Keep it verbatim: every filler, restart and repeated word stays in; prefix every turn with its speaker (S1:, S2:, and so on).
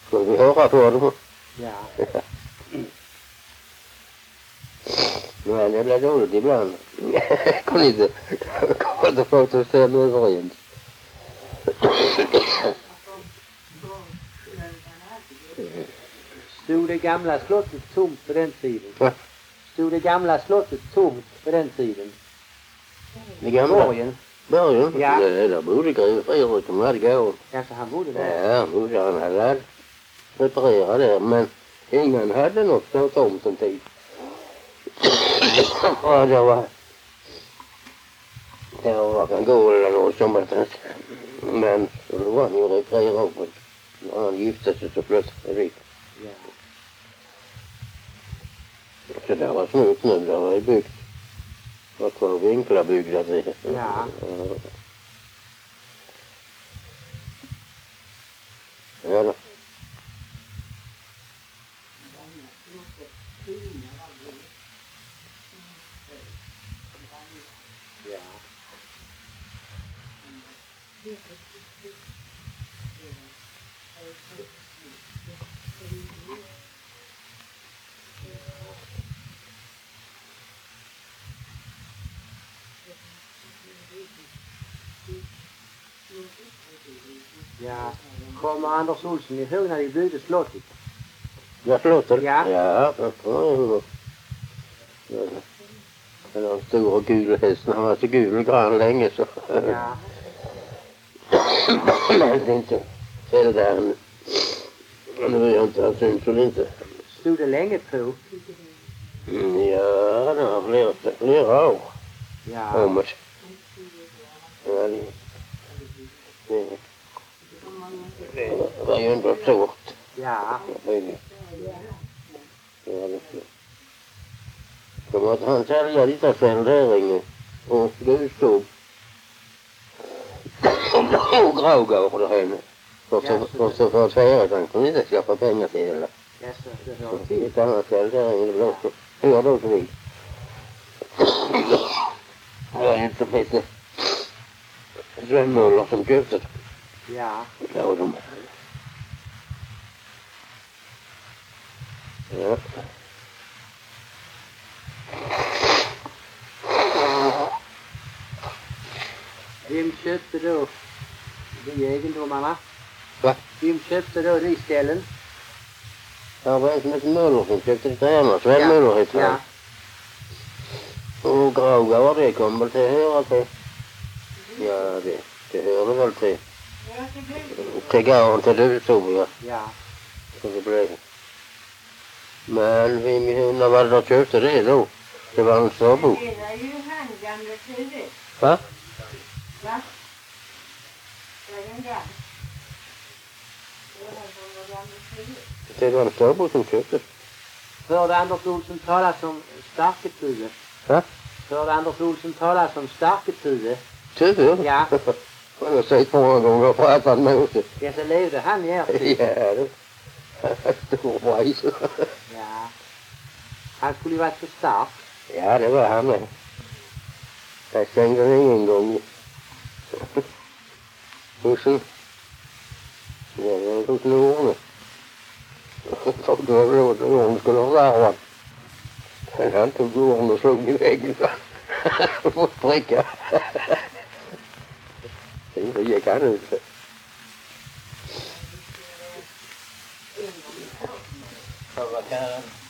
S1: Får vi höra på dem?
S2: Ja.
S1: Men det blir dåligt ibland. Jag kan inte, kan inte få det att stämma överens.
S2: Stod det gamla slottet tomt på den tiden?
S1: Va?
S2: Stod det gamla slottet tomt på den tiden?
S1: Det gamla?
S2: Borgen?
S1: Borgen?
S2: Ja.
S1: Nej, där bodde greve Fredrik som hade gården.
S2: Kanske han bodde där?
S1: Ja, han bodde han hade reparerat där. Men ingen hade något så tomt en tid. Ja, det var... Det var varken gård eller något som var. Men så då var han ju reparerad på. När han gifte sig så flyttade han dit.
S2: Ja.
S1: Så det var snyggt nu, det var ju byggt. Det var två vinklar byggda till.
S2: Ja.
S1: Ja då.
S2: Ja. Ja. Kommer Anders Olsson ihåg när de byggde slottet?
S1: Ja, slottet?
S2: Ja.
S1: Ja, ja. Ja. Det var en stor gul häst. Han var så gul och grann länge så.
S2: Ja.
S1: Men det är inte fällde han. Nu vet jag inte, han syns väl inte.
S2: Stod det länge på?
S1: Mm, ja, det var flera, flera år.
S2: Ja.
S1: Om det. Ja, det, det, det var ju ändå stort.
S2: Ja.
S1: Så måste han sälja lite sen där inne. Och grustog. Och Graugård där henne. Och så för att säga att han kunde inte skaffa pengar till det.
S2: Jaså, det hör
S1: Så
S2: till.
S1: ett annat ställe där inne. Det blev också. Hör då så vitt. Det var inte Peter Sven Möller som köpte det.
S2: Ja.
S1: Ja, de. Ja.
S2: Vem köpte då de egendomarna?
S1: Va?
S2: Vem köpte då de ställen?
S1: Det var en som hette Möller som köpte det där. Sven
S2: Ja.
S1: Möller hette han.
S2: Ja.
S1: Och Graugård, det kom väl till att höra till. Ja, det, det hörde väl till. Till gården till Duvstorp, ja.
S2: Ja.
S1: Så det blev. Men vi, när var det då köpte det då? Det var en störbo.
S3: Det är ju han gamla Tuve.
S1: Va?
S3: Va? Det är den gamla. Det var han som var gamla Tuve.
S1: Det var en störbo som köpte.
S2: Hörde Anders Olsson talas om Starketuve?
S1: Va?
S2: Hörde Anders Olsson talas om Starketuve?
S1: Tuve?
S2: Ja.
S1: Jag har sett många gånger och pratat med oss.
S2: Ja, så levde han i er tid.
S1: Ja, det stor bajs.
S2: Ja. Han skulle ju varit så stark.
S1: Ja, det var han med. Jag stängde den ingen gång. Husen. Ja, det var hos Norne. Så det var råd och hon skulle ha varvat. Men han tog gården och slog i väggen. Han får spricka. Sen gick han ut.
S2: Vad kan